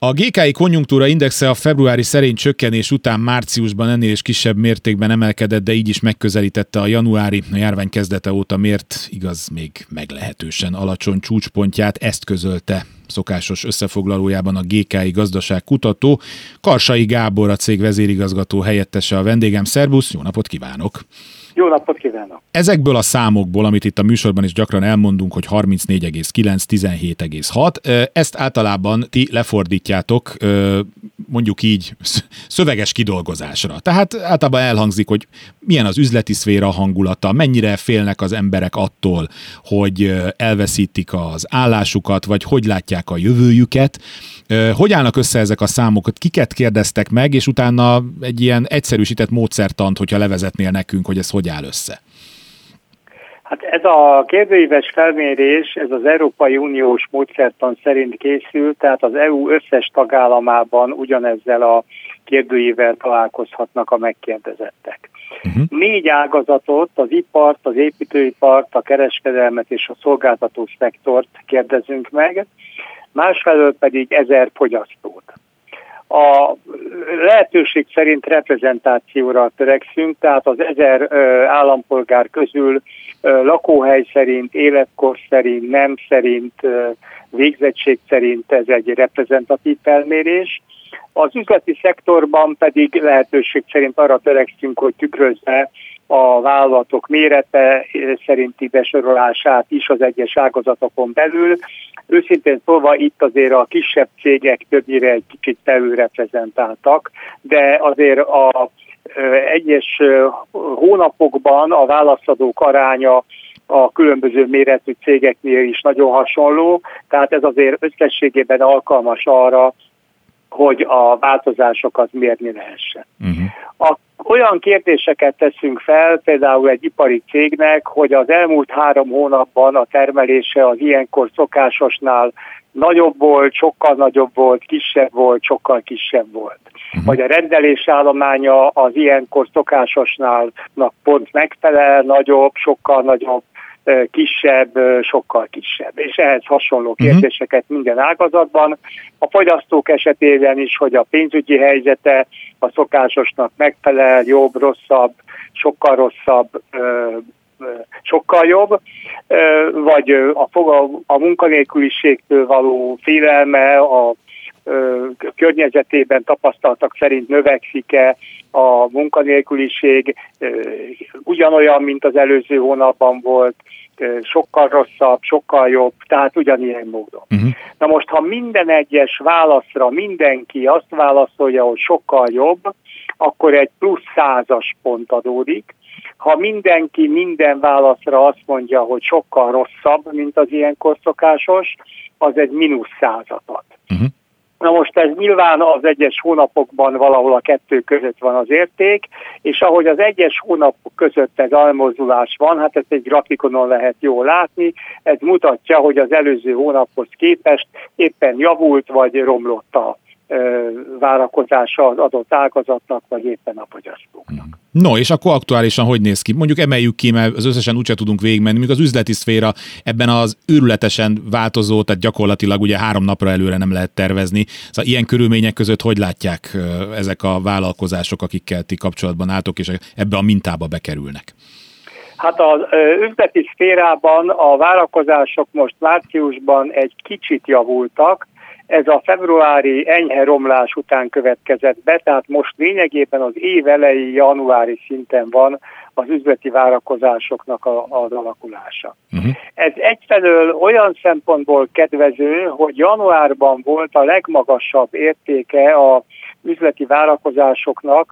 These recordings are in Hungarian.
A GKI konjunktúra indexe a februári szerény csökkenés után márciusban ennél is kisebb mértékben emelkedett, de így is megközelítette a januári, a járvány kezdete óta mért, igaz, még meglehetősen alacsony csúcspontját. Ezt közölte szokásos összefoglalójában a GKI gazdaságkutató. Karsai Gábor, a cég vezérigazgató helyettese a vendégem. Szerbusz, jó napot kívánok! Jó napot kívánok! Ezekből a számokból, amit itt a műsorban is gyakran elmondunk, hogy 34,9, 17,6, ezt általában ti lefordítjátok, mondjuk így szöveges kidolgozásra. Tehát általában elhangzik, hogy milyen az üzleti szféra hangulata, mennyire félnek az emberek attól, hogy elveszítik az állásukat, vagy hogy látják a jövőjüket. Hogy állnak össze ezek a számokat? Kiket kérdeztek meg, és utána egy ilyen egyszerűsített módszertant, hogyha levezetnél nekünk, hogy ez hogy áll össze? Hát ez a kérdőíves felmérés, ez az Európai Uniós módszertan szerint készült, tehát az EU összes tagállamában ugyanezzel a kérdőívvel találkozhatnak a megkérdezettek. 4 ágazatot, az ipart, az építőipart, a kereskedelmet és a szolgáltató szektort kérdezünk meg, másfelől pedig 1000 fogyasztót. A lehetőség szerint reprezentációra törekszünk, tehát az 1000 állampolgár közül lakóhely szerint, életkor szerint, nem szerint, végzettség szerint ez egy reprezentatív felmérés. Az üzleti szektorban pedig lehetőség szerint arra törekszünk, hogy tükrözze a vállalatok mérete szerinti besorolását is az egyes ágazatokon belül. Őszintén szólva itt azért a kisebb cégek többnyire egy kicsit felülreprezentáltak, de azért a egyes hónapokban a válaszadók aránya a különböző méretű cégeknél is nagyon hasonló, tehát ez azért összességében alkalmas arra, hogy a változásokat mérni lehessen. Olyan kérdéseket teszünk fel, például egy ipari cégnek, hogy az elmúlt 3 hónapban a termelése az ilyenkor szokásosnál nagyobb volt, sokkal nagyobb volt, kisebb volt, sokkal kisebb volt. Vagy a rendelésállománya az ilyenkor szokásosnál pont megfelel, nagyobb, sokkal nagyobb, kisebb, sokkal kisebb. És ehhez hasonló kérdéseket minden ágazatban. A fogyasztók esetében is, hogy a pénzügyi helyzete a szokásosnak megfelel, jobb, rosszabb, sokkal jobb, vagy a munkanélküliségtől való félelme, a környezetében tapasztaltak szerint növekszik-e a munkanélküliség, ugyanolyan, mint az előző hónapban volt, sokkal rosszabb, sokkal jobb, tehát ugyanilyen módon. Na most, ha minden egyes válaszra mindenki azt válaszolja, hogy sokkal jobb, akkor egy plusz 100-as pont adódik. Ha mindenki minden válaszra azt mondja, hogy sokkal rosszabb, mint az ilyenkor szokásos, az egy mínusz 100-at ad. Na most ez nyilván az egyes hónapokban valahol a 2 között van az érték, és ahogy az egyes hónapok között ez elmozdulás van, hát ezt egy grafikonon lehet jól látni, ez mutatja, hogy az előző hónaphoz képest éppen javult vagy romlott a várakozása az adott ágazatnak, vagy éppen a fogyasztóknak. No, és akkor aktuálisan hogy néz ki? Mondjuk emeljük ki, mert az összesen úgyse tudunk végigmenni, míg az üzleti szféra ebben az őrületesen változó, tehát gyakorlatilag ugye 3 napra előre nem lehet tervezni. Szóval ilyen körülmények között hogy látják ezek a vállalkozások, akikkel ti kapcsolatban álltok, és ebbe a mintába bekerülnek? Hát az üzleti szférában a vállalkozások most márciusban egy kicsit javultak, ez a februári enyhe romlás után következett be, tehát most lényegében az év elejé januári szinten van az üzleti vállalkozásoknak az alakulása. Ez egyfelől olyan szempontból kedvező, hogy januárban volt a legmagasabb értéke az üzleti vállalkozásoknak,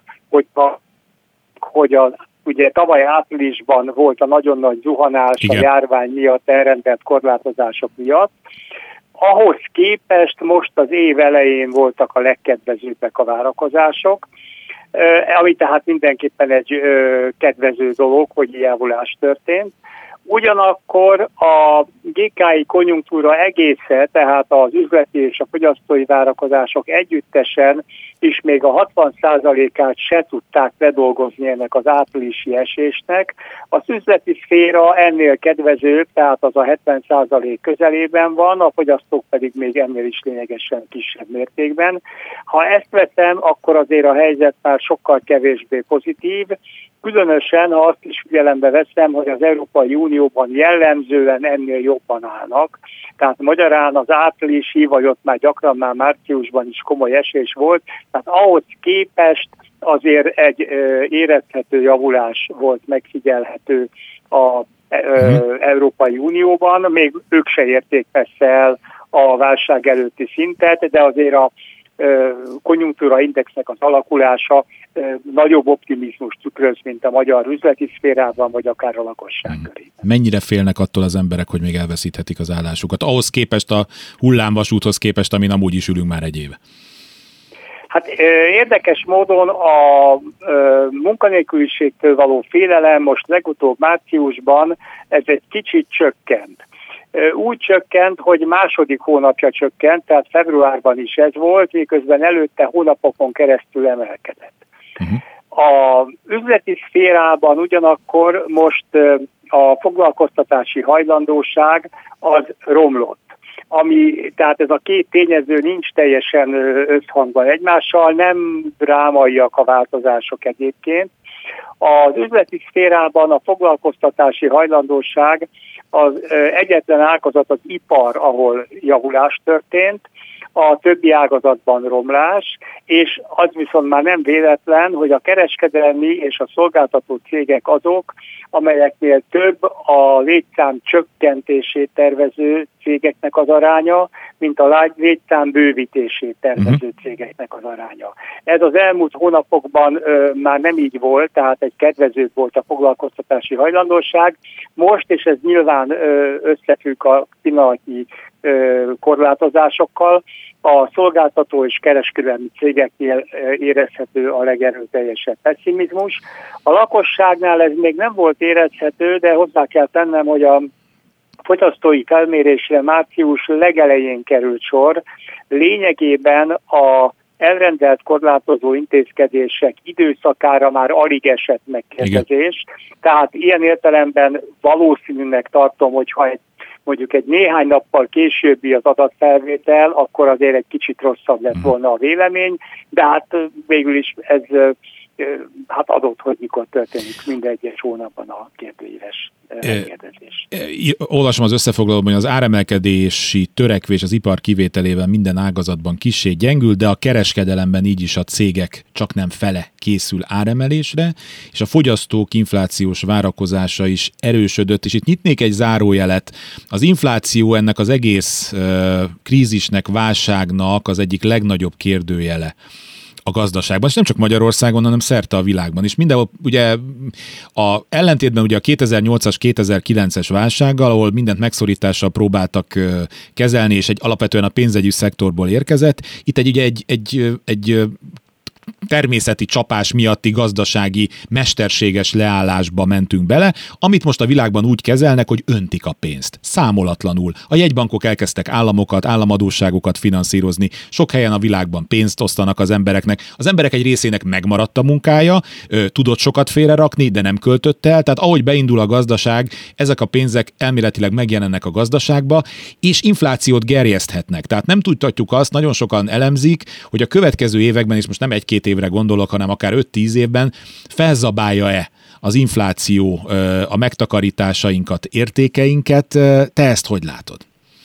hogy ugye tavaly áprilisban volt a nagyon nagy zuhanás a járvány miatt, elrendelt korlátozások miatt. Ahhoz képest most az év elején voltak a legkedvezőbbek a várakozások, ami tehát mindenképpen egy kedvező dolog, hogy javulás történt. Ugyanakkor a GKI konjunktúra egésze, tehát az üzleti és a fogyasztói várakozások együttesen is még a 60%-át se tudták ledolgozni ennek az áprilisi esésnek. Az üzleti szféra ennél kedvezőbb, tehát az a 70% közelében van, a fogyasztók pedig még ennél is lényegesen kisebb mértékben. Ha ezt veszem, akkor azért a helyzet már sokkal kevésbé pozitív, különösen, ha azt is figyelembe veszem, hogy az Európai Unióban jellemzően ennél jobban állnak. Tehát magyarán az áprilisi, vagy ott már gyakran már márciusban is komoly esés volt, tehát ahhoz képest azért egy érezhető javulás volt megfigyelhető az Európai Unióban. Még ők se érték persze el a válság előtti szintet, de azért a konjunktúra indexnek az alakulása nagyobb optimizmus tükröz, mint a magyar üzleti szférában, vagy akár a lakosság körében. Mennyire félnek attól az emberek, hogy még elveszíthetik az állásukat? Ahhoz képest a hullámvasúthoz képest, amin amúgy is ülünk már egy éve. Hát érdekes módon a munkanélküliségtől való félelem most legutóbb márciusban ez egy kicsit csökkent. Úgy csökkent, hogy második hónapja csökkent, tehát februárban is ez volt, miközben előtte hónapokon keresztül emelkedett. A üzleti szférában ugyanakkor most a foglalkoztatási hajlandóság az romlott. Tehát ez a két tényező nincs teljesen összhangban egymással, nem drámaiak a változások egyébként. Az üzleti szférában a foglalkoztatási hajlandóság az egyetlen ágazat az ipar, ahol javulás történt, a többi ágazatban romlás, és az viszont már nem véletlen, hogy a kereskedelmi és a szolgáltató cégek azok, amelyeknél több a létszám csökkentését tervező cégeknek az aránya, mint a létszám bővítését tervező cégeknek az aránya. Ez az elmúlt hónapokban már nem így volt, tehát egy kedvezőbb volt a foglalkoztatási hajlandóság. Most, és ez nyilván összefügg a pillanatnyi korlátozásokkal, a szolgáltató és kereskedelmi cégeknél érezhető a legerőteljesebb pessimizmus. A lakosságnál ez még nem volt érezhető, de hozzá kell tennem, hogy a fogyasztói felmérésre március legelején került sor. Lényegében a elrendelt korlátozó intézkedések időszakára már alig esett megkérdezés. Tehát ilyen értelemben valószínűnek tartom, hogyha mondjuk egy néhány nappal későbbi az adatfelvétel, akkor azért egy kicsit rosszabb lett volna a vélemény, de hát végül is ez adott, hogy mikor történik minden egyes hónapban a kérdőíves megkérdezés. Olvasom az összefoglalóban, hogy az áremelkedési törekvés az ipar kivételével minden ágazatban kissé gyengül, de a kereskedelemben így is a cégek csak nem fele készül áremelésre, és a fogyasztók inflációs várakozása is erősödött, és itt nyitnék egy zárójelet. Az infláció ennek az egész krízisnek, válságnak az egyik legnagyobb kérdőjele a gazdaságban, és nem csak Magyarországon, hanem szerte a világban. És mindenhol ugye ellentétben ugye a 2008-as, 2009-es válsággal, ahol mindent megszorítással próbáltak kezelni, és alapvetően a pénzügyi szektorból érkezett, itt egy természeti csapás miatti gazdasági mesterséges leállásba mentünk bele, amit most a világban úgy kezelnek, hogy öntik a pénzt. Számolatlanul. A jegybankok elkezdtek államokat, államadósságokat finanszírozni. Sok helyen a világban pénzt osztanak az embereknek. Az emberek egy részének megmaradt a munkája, tudott sokat félrerakni, de nem költött el. Tehát ahogy beindul a gazdaság, ezek a pénzek elméletileg megjelennek a gazdaságba, és inflációt gerjeszthetnek. Tehát nem tudhatjuk azt, nagyon sokan elemzik, hogy a következő években, és most nem egy-két évre gondolok, hanem akár 5-10 évben felzabálja-e az infláció a megtakarításainkat, értékeinket. Te ezt hogy látod?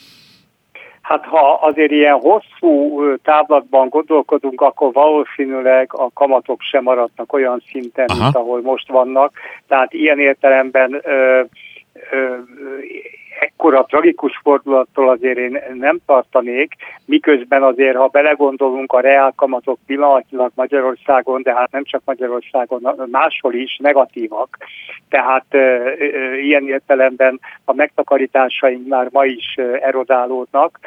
Hát ha azért ilyen hosszú távlatban gondolkodunk, akkor valószínűleg a kamatok sem maradnak olyan szinten, mint ahol most vannak. Tehát ilyen értelemben ekkora tragikus fordulattól azért én nem tartanék, miközben azért, ha belegondolunk, a reálkamatok pillanatnyilag Magyarországon, de hát nem csak Magyarországon, máshol is negatívak. Tehát ilyen értelemben a megtakarításaink már ma is erodálódnak.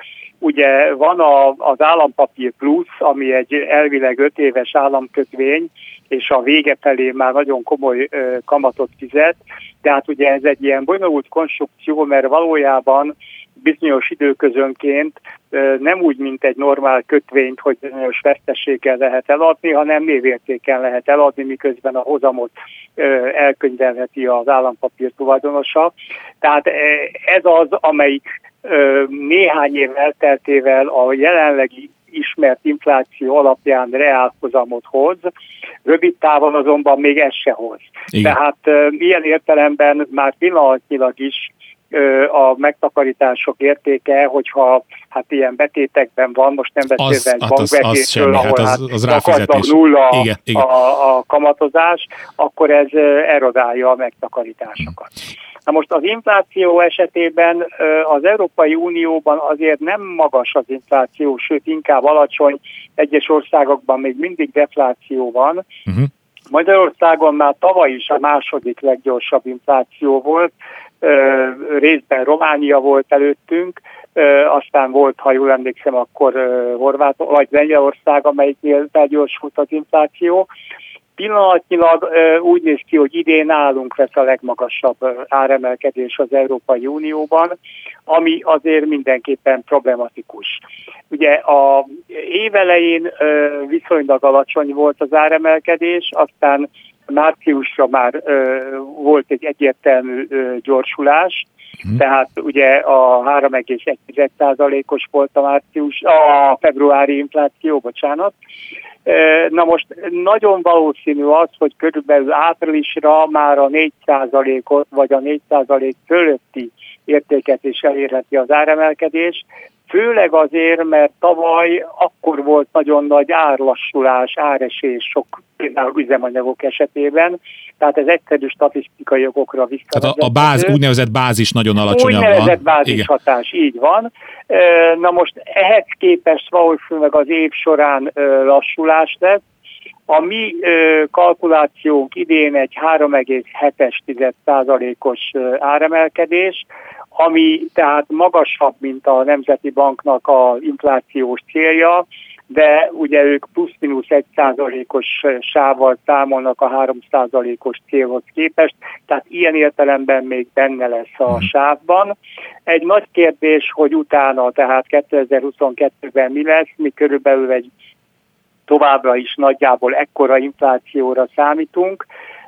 ugye van az állampapír plusz, ami egy elvileg 5 éves államkötvény, és a vége felé már nagyon komoly kamatot fizet. Tehát ugye ez egy ilyen bonyolult konstrukció, mert valójában bizonyos időközönként nem úgy, mint egy normál kötvényt, hogy bizonyos veszteséggel lehet eladni, hanem névértéken lehet eladni, miközben a hozamot elkönyvelheti az állampapír tulajdonosa. Tehát ez az, amelyik néhány év elteltével a jelenlegi ismert infláció alapján reálhozamot hoz, rövid távon azonban még ez se hoz. Igen. Tehát ilyen értelemben már pillanatnyilag is a megtakarítások értéke, hogyha hát ilyen betétekben van, most nem beszélve egy bankbetétről, ahol az gyakorlatilag nulla a kamatozás, akkor ez erodálja a megtakarításokat. Na most az infláció esetében az Európai Unióban azért nem magas az infláció, sőt inkább alacsony, egyes országokban még mindig defláció van. Magyarországon már tavaly is a második leggyorsabb infláció volt, részben Románia volt előttünk, aztán volt, ha jól emlékszem, akkor Horvátország vagy Lengyelország, amelyiknél felgyorsult az infláció. Pillanatnyilag úgy néz ki, hogy idén nálunk lesz a legmagasabb áremelkedés az Európai Unióban, ami azért mindenképpen problematikus. Ugye a évelején viszonylag alacsony volt az áremelkedés, aztán márciusra már volt egy egyértelmű gyorsulás, tehát ugye a 3,1%-os volt a februári infláció, bocsánat. Na most nagyon valószínű az, hogy körülbelül áprilisra már a 4%-ot vagy a 4% fölötti értéket is elérheti az áremelkedés, főleg azért, mert tavaly akkor volt nagyon nagy árlassulás, áresés sok például üzemanyagok esetében, tehát ez egyszerű statisztikai jogokra visszavezethető. Tehát a úgynevezett bázis nagyon alacsonyabb van. Úgynevezett bázis hatás, így van. Na most ehhez képest valószínűleg az év során lassulás lesz. A mi kalkulációnk idén egy 3,7%-os áremelkedés, ami tehát magasabb, mint a Nemzeti Banknak az inflációs célja, de ugye ők plusz-minusz 1%-os sávval számolnak a 3%-os célhoz képest, tehát ilyen értelemben még benne lesz a sávban. Egy nagy kérdés, hogy utána, tehát 2022-ben mi lesz, mi körülbelül egy továbbra is nagyjából ekkora inflációra számítunk.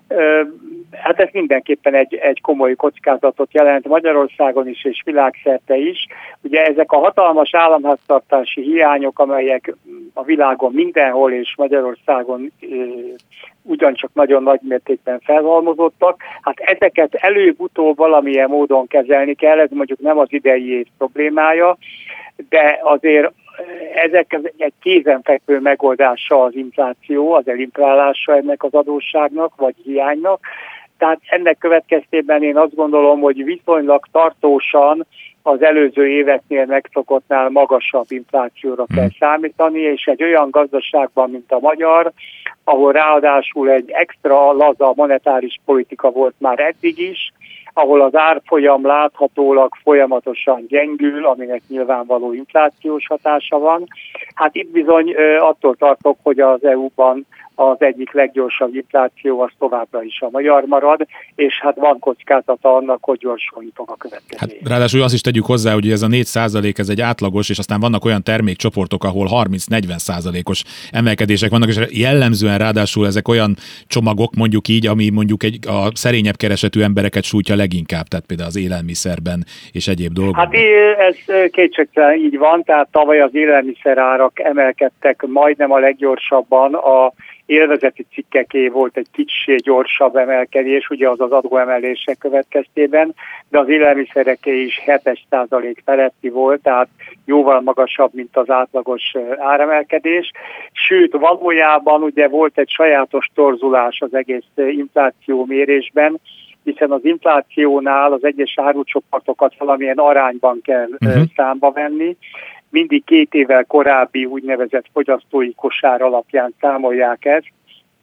Hát ez mindenképpen egy komoly kockázatot jelent Magyarországon is és világszerte is. Ugye ezek a hatalmas államháztartási hiányok, amelyek a világon mindenhol és Magyarországon ugyancsak nagyon nagy mértékben felhalmozottak, hát ezeket előbb-utóbb valamilyen módon kezelni kell, ez mondjuk nem az idei év problémája, de azért ezek egy kézenfekvő megoldása az infláció, az elinflálása ennek az adósságnak vagy hiánynak. Tehát ennek következtében én azt gondolom, hogy viszonylag tartósan az előző éveknél megszokottnál magasabb inflációra kell számítani, és egy olyan gazdaságban, mint a magyar, ahol ráadásul egy extra laza monetáris politika volt már eddig is, ahol az árfolyam láthatólag folyamatosan gyengül, aminek nyilvánvaló inflációs hatása van. Hát itt bizony attól tartok, hogy az EU-ban az egyik leggyorsabb infláció az továbbra is a magyar marad, és hát van kockázata annak, hogy gyorsulni fog a következő. Hát, ráadásul azt is tegyük hozzá, hogy ez a 4% ez egy átlagos, és aztán vannak olyan termékcsoportok, ahol 30-40%-os emelkedések vannak, és jellemzően ráadásul ezek olyan csomagok, mondjuk így, ami mondjuk a szerényebb keresetű embereket sújtja leginkább, tehát például az élelmiszerben és egyéb dolgokban. Hát ez kétségtelen így van, tehát tavaly az élelmiszerárak emelkedtek majdnem a leggyorsabban, a élvezeti cikkeké volt egy kicsi gyorsabb emelkedés, ugye az adóemelések következtében, de az élelmiszereké is 7% feletti volt, tehát jóval magasabb, mint az átlagos áremelkedés. Sőt, valójában ugye volt egy sajátos torzulás az egész infláció mérésben, hiszen az inflációnál az egyes árucsoportokat valamilyen arányban kell számba venni. Mindig 2 évvel korábbi úgynevezett fogyasztói kosár alapján számolják ezt.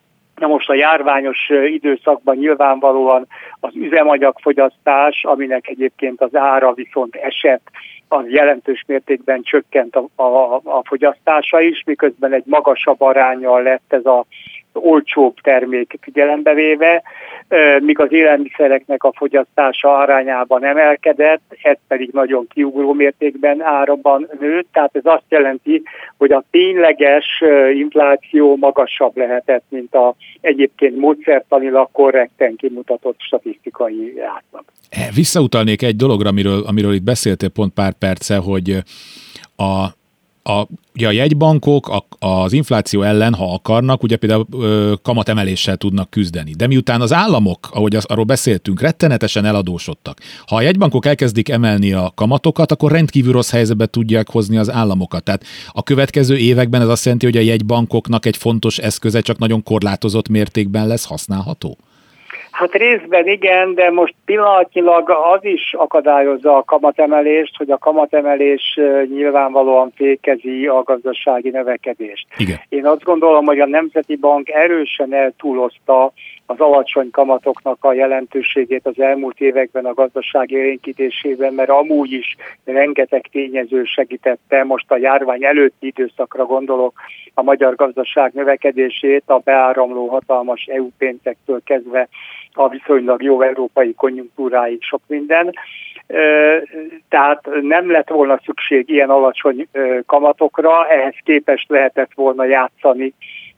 Na most a járványos időszakban nyilvánvalóan az üzemanyagfogyasztás, aminek egyébként az ára viszont esett, az jelentős mértékben csökkent a fogyasztása is, miközben egy magasabb aránnyal lett ez az olcsóbb termék figyelembe véve, míg az élelmiszereknek a fogyasztása arányában emelkedett, ez pedig nagyon kiugró mértékben árban nőtt, tehát ez azt jelenti, hogy a tényleges infláció magasabb lehetett, mint a egyébként módszertanilag korrekten kimutatott statisztikai átlag. Visszautalnék egy dologra, amiről itt beszéltél pont pár perce, hogy ugye a jegybankok az infláció ellen, ha akarnak, ugye például kamatemeléssel tudnak küzdeni. De miután az államok, ahogy arról beszéltünk, rettenetesen eladósodtak, ha a jegybankok elkezdik emelni a kamatokat, akkor rendkívül rossz helyzetbe tudják hozni az államokat. Tehát a következő években ez azt jelenti, hogy a jegybankoknak egy fontos eszköze csak nagyon korlátozott mértékben lesz használható? Hát részben igen, de most pillanatnyilag az is akadályozza a kamatemelést, hogy a kamatemelés nyilvánvalóan fékezi a gazdasági növekedést. Igen. Én azt gondolom, hogy a Nemzeti Bank erősen eltúlozta az alacsony kamatoknak a jelentőségét az elmúlt években a gazdaság élénkítésében, mert amúgy is rengeteg tényező segítette, most a járvány előtti időszakra gondolok, a magyar gazdaság növekedését, a beáramló hatalmas EU pénzektől kezdve a viszonylag jó európai konjunktúráig sok minden. Tehát nem lett volna szükség ilyen alacsony kamatokra, ehhez képest lehetett volna játszani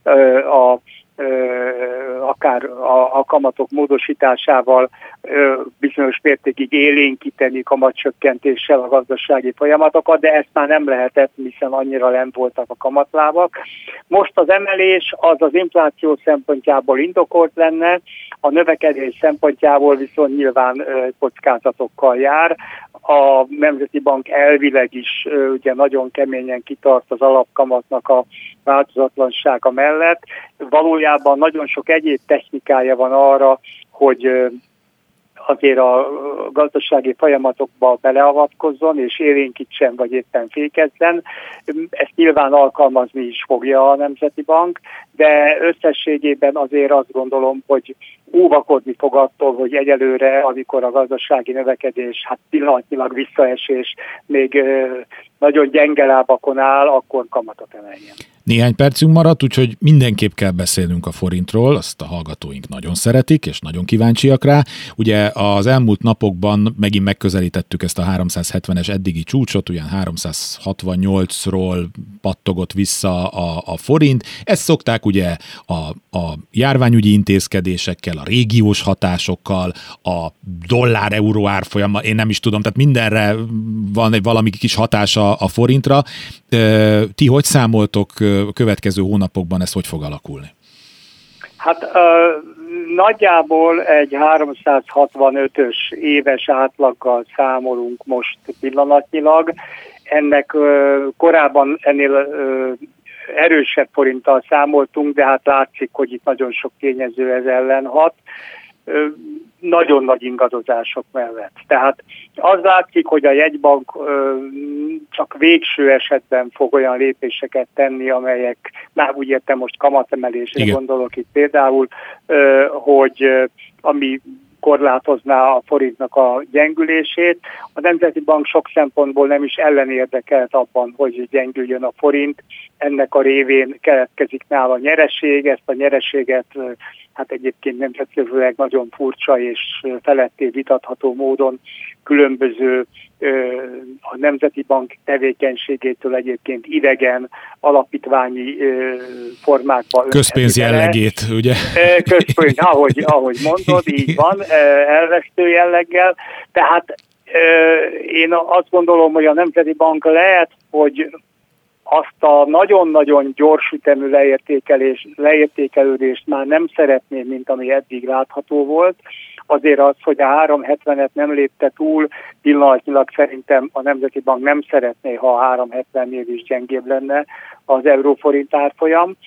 akár a kamatok módosításával bizonyos mértékig élénkíteni kamatcsökkentéssel a gazdasági folyamatokat, de ezt már nem lehetett, hiszen annyira nem voltak a kamatlábak. Most az emelés az infláció szempontjából indokolt lenne, a növekedés szempontjából viszont nyilván kockázatokkal jár. A Nemzeti Bank elvileg is ugye nagyon keményen kitart az alapkamatnak a változatlansága mellett. Valójában nagyon sok egyéb technikája van arra, hogy azért a gazdasági folyamatokba beleavatkozzon és élénkítsen, vagy éppen fékezzen. Ezt nyilván alkalmazni is fogja a Nemzeti Bank, de összességében azért azt gondolom, hogy óvakodni fog attól, hogy egyelőre, amikor a gazdasági növekedés, hát pillanatnyilag visszaesés még nagyon gyenge lábakon áll, akkor kamatot emeljen. Néhány percünk maradt, úgyhogy mindenképp kell beszélnünk a forintról, azt a hallgatóink nagyon szeretik, és nagyon kíváncsiak rá. Ugye az elmúlt napokban megint megközelítettük ezt a 370-es eddigi csúcsot, ugyan 368-ról pattogott vissza a forint. Ezt szokták ugye a járványügyi intézkedésekkel, a régiós hatásokkal, a dollár-euró árfolyammal, én nem is tudom, tehát mindenre van egy valami kis hatása a forintra. Ti hogy számoltok következő hónapokban, ez hogy fog alakulni? Hát nagyjából egy 365-ös éves átlaggal számolunk most pillanatnyilag. Ennek korábban ennél erősebb forinttal számoltunk, de hát látszik, hogy itt nagyon sok tényező ez ellen hat. Nagyon nagy ingadozások mellett. Tehát az látszik, hogy a jegybank csak végső esetben fog olyan lépéseket tenni, amelyek, már úgy értem most kamatemelésre gondolok itt például, hogy ami korlátozná a forintnak a gyengülését. A Nemzeti Bank sok szempontból nem is ellenérdekelt abban, hogy gyengüljön a forint. Ennek a révén keletkezik nála nyereség, ezt a nyereséget hát egyébként nemzetközileg nagyon furcsa és feletté vitatható módon különböző a Nemzeti Bank tevékenységétől egyébként idegen alapítványi formákban. Közpénz jellegét, ugye? Közpénz, ahogy mondod, így van, elvesztő jelleggel. Tehát én azt gondolom, hogy a Nemzeti Bank lehet, hogy azt a nagyon-nagyon gyors ütemű leértékelődést már nem szeretné, mint ami eddig látható volt. Azért az, hogy a 370-et nem lépte túl, pillanatnyilag szerintem a Nemzeti Bank nem szeretné, ha a 370-nél is gyengébb lenne az euróforint árfolyam.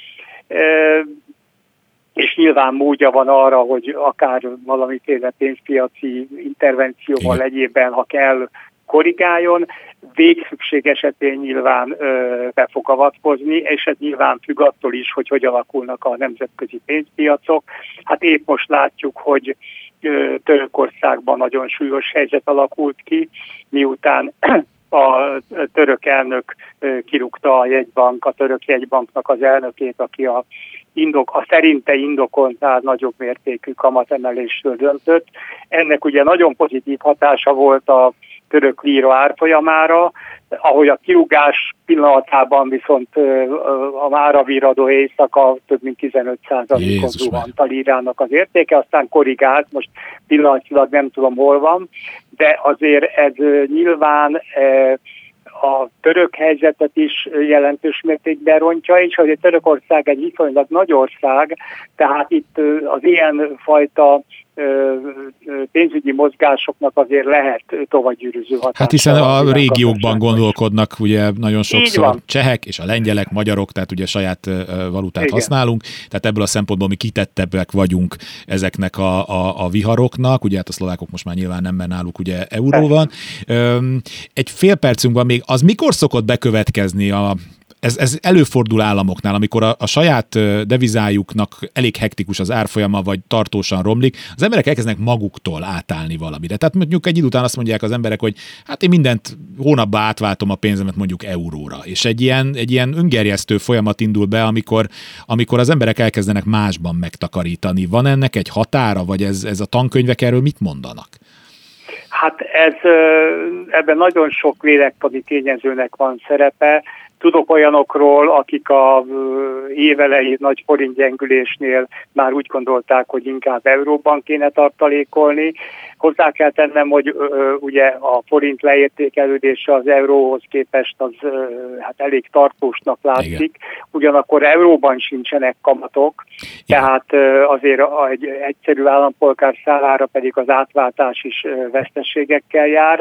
És nyilván módja van arra, hogy akár valamiféle pénzpiaci intervencióval egyébben, ha kell, korrigáljon. végszükség esetén nyilván be fog avatkozni, és ez nyilván függ attól is, hogy alakulnak a nemzetközi pénzpiacok. Hát épp most látjuk, hogy Törökországban nagyon súlyos helyzet alakult ki, miután a török elnök kirúgta a török jegybanknak az elnökét, aki a szerinte indokoltnál nagyobb mértékű kamatemelésről döntött. Ennek ugye nagyon pozitív hatása volt a török líra árfolyamára, ahogy a kirúgás pillanatában viszont a mára virradó éjszaka több mint 15%-on zuhant a lírának az értéke, aztán korrigált, most pillanatilag nem tudom hol van, de azért ez nyilván a török helyzetet is jelentős mértékben rontja, és hogy Törökország egy viszonylag nagy ország, tehát itt az ilyen fajta pénzügyi mozgásoknak azért lehet tovagyűrűző hatása. Hát hiszen a régiókban gondolkodnak ugye nagyon sokszor csehek és a lengyelek, magyarok, tehát ugye saját valutát igen. használunk, tehát ebből a szempontból mi kitettebbek vagyunk ezeknek a viharoknak, ugye hát a szlovákok most már nyilván nem, mert náluk ugye euró van. Egy fél percünk van még, az mikor szokott bekövetkezni ez előfordul államoknál, amikor a saját devizájuknak elég hektikus az árfolyama, vagy tartósan romlik, az emberek elkezdenek maguktól átállni valamire. Tehát mondjuk egy idő után azt mondják az emberek, hogy hát én mindent hónapban átváltom a pénzemet mondjuk euróra. És egy ilyen öngerjesztő folyamat indul be, amikor az emberek elkezdenek másban megtakarítani. Van ennek egy határa, vagy ez a tankönyvek erről mit mondanak? Hát ebben nagyon sok lélektani tényezőnek van szerepe. Tudok olyanokról, akik a évelei nagy forintgyengülésnél már úgy gondolták, hogy inkább euróban kéne tartalékolni. Hozzá kell tennem, hogy ugye a forint leértékelődése az euróhoz képest az hát elég tartósnak látszik. Igen. Ugyanakkor euróban sincsenek kamatok, igen. Tehát azért egy egyszerű állampolgár számára pedig az átváltás is veszteségekkel jár.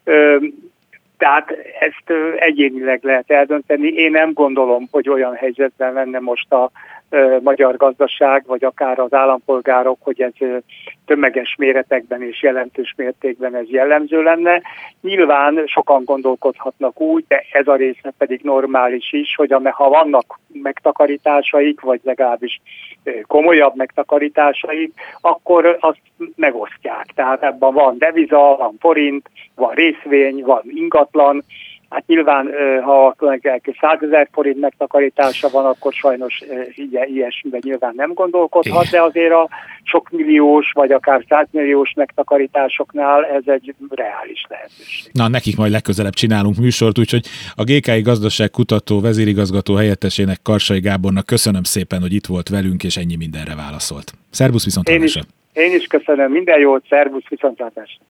Tehát ezt egyénileg lehet eldönteni. Én nem gondolom, hogy olyan helyzetben lenne most a magyar gazdaság, vagy akár az állampolgárok, hogy ez tömeges méretekben és jelentős mértékben ez jellemző lenne. Nyilván sokan gondolkodhatnak úgy, de ez a része pedig normális is, hogy ha vannak megtakarításaik, vagy legalábbis komolyabb megtakarításaik, akkor azt megosztják. Tehát ebben van deviza, van forint, van részvény, van ingatlan. Hát nyilván, ha 100 000 forint megtakarítása van, akkor sajnos ilyesmiben nyilván nem gondolkodhat, de azért a sok milliós, vagy akár 100 milliós megtakarításoknál ez egy reális lehetőség. Na, nekik majd legközelebb csinálunk műsort, úgyhogy a GKI Gazdaságkutató vezérigazgató helyettesének, Karsai Gábornak köszönöm szépen, hogy itt volt velünk, és ennyi mindenre válaszolt. Szervusz, viszontlátásra! Én is köszönöm, minden jót, szervusz, viszontlátásra!